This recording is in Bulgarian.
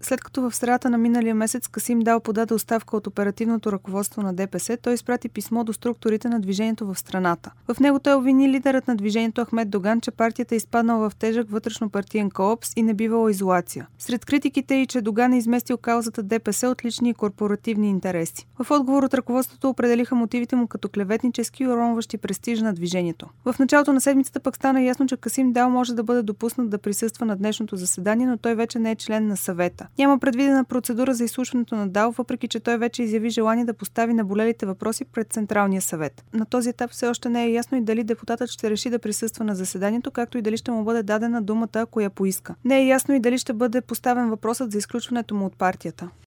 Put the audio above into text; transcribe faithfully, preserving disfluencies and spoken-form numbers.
След като в средата на миналия месец Касим Дал подаде оставка от оперативното ръководство на ДПС, той изпрати писмо до структурите на движението в страната. В него той обвини лидерът на движението Ахмед Доган, че партията е изпаднала в тежък вътрешно-партиен колапс и не бивала изолация. Сред критиките е и, че Доган е изместил каузата ДПС от лични и корпоративни интереси. В отговор от ръководството определиха мотивите му като клеветнически и уронващи престижа на движението. В началото на седмицата пък стана ясно, че Касим Дал може да бъде допуснат да присъства на днешното заседание, но той вече не е член на съвета. Няма предвидена процедура за изслушването на Дал, въпреки че той вече изяви желание да постави наболелите въпроси пред Централния съвет. На този етап все още не е ясно и дали депутатът ще реши да присъства на заседанието, както и дали ще му бъде дадена думата, ако я поиска. Не е ясно и дали ще бъде поставен въпросът за изключването му от партията.